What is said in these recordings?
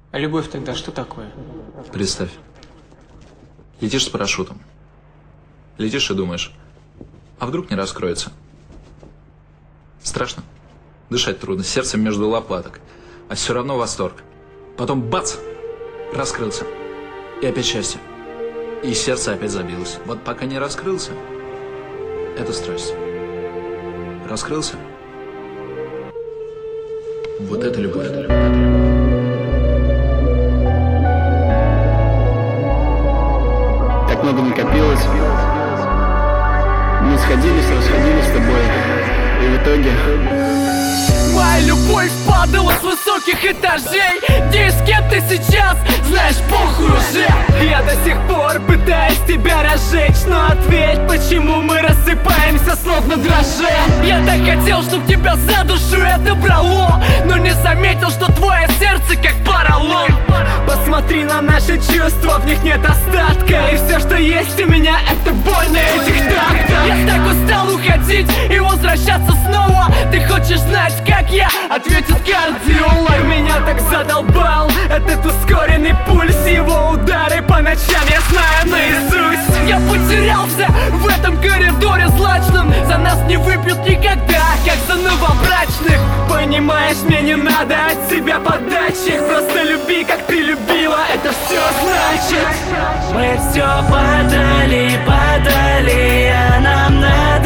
А любовь тогда что такое? Представь. Летишь с парашютом. Летишь и думаешь, а вдруг не раскроется? Страшно. Дышать трудно, сердце между лопаток. А все равно восторг. Потом бац! Раскрылся. И опять счастье. И сердце опять забилось. Вот пока не раскрылся, это страсть. Раскрылся. Вот это любовь. Так много накопилось. Мы сходились, расходились с тобой. И в итоге... Моя любовь падала с высоких этажей. Где и с кем ты сейчас, знаешь, похуй уже. Я до сих пор пытаюсь тебя разжечь, но ответь, почему мы рассыпаемся словно дрожжи. Я так хотел, чтоб тебя за душу это брало, но не заметил, что твое сердце как поролон. Посмотри на наши чувства, в них нет остатка. И все, что есть у меня, это боль на этих тактах. Я так устал уходить и возвращаться снова. Ты хочешь знать, как я? Ответит кардиолог. Меня так задолбал этот ускоренный пульс, его удары по ночам я знаю наизусть. Я потерялся в этом коридоре злачном. За нас не выпьют никогда, как за новобрачных. Понимаешь, мне не надо от себя подачек. Просто люби, как ты любила, это все значит. Мы все подали, а нам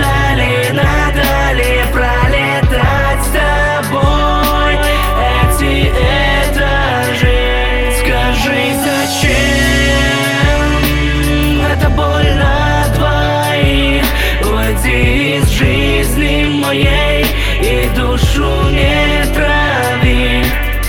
надали пролетать с тобой эти этажи. Скажи, зачем это больно двоих? Уйди из жизни моей и душу не трави.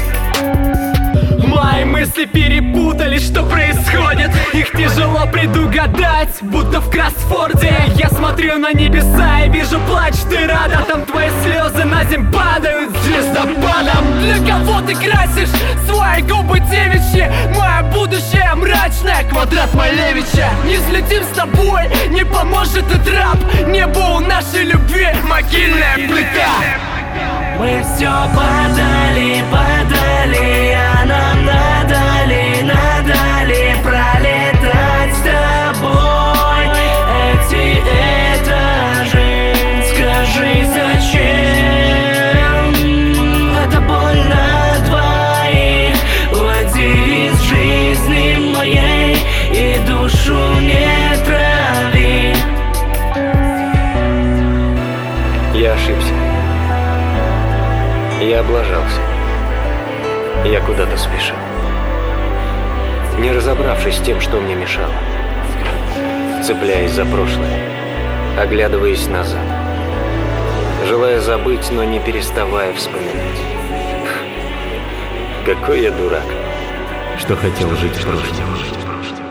Мои мысли перепутались, что происходит. Их тяжело предугадать, будто в кроссфорде. Я смотрю на небеса и вижу плач, ты рада. Там твои слезы на земь падают звездопадом. Для кого ты красишь свои губы девичьи? Мое будущее мрачное, квадрат Малевича. Не взлетим с тобой, не поможет и трап. Небо у нашей любви могильная плита. Мы все подали, а нам надали пролетать с тобой эти этажи. Скажи, зачем это больно двоих? Уйди из жизни моей и душу не трави. Я ошибся. Я облажался. Я куда-то спешил, не разобравшись с тем, что мне мешало. Цепляясь за прошлое, оглядываясь назад, желая забыть, но не переставая вспоминать. Какой я дурак, что хотел жить в прошлом.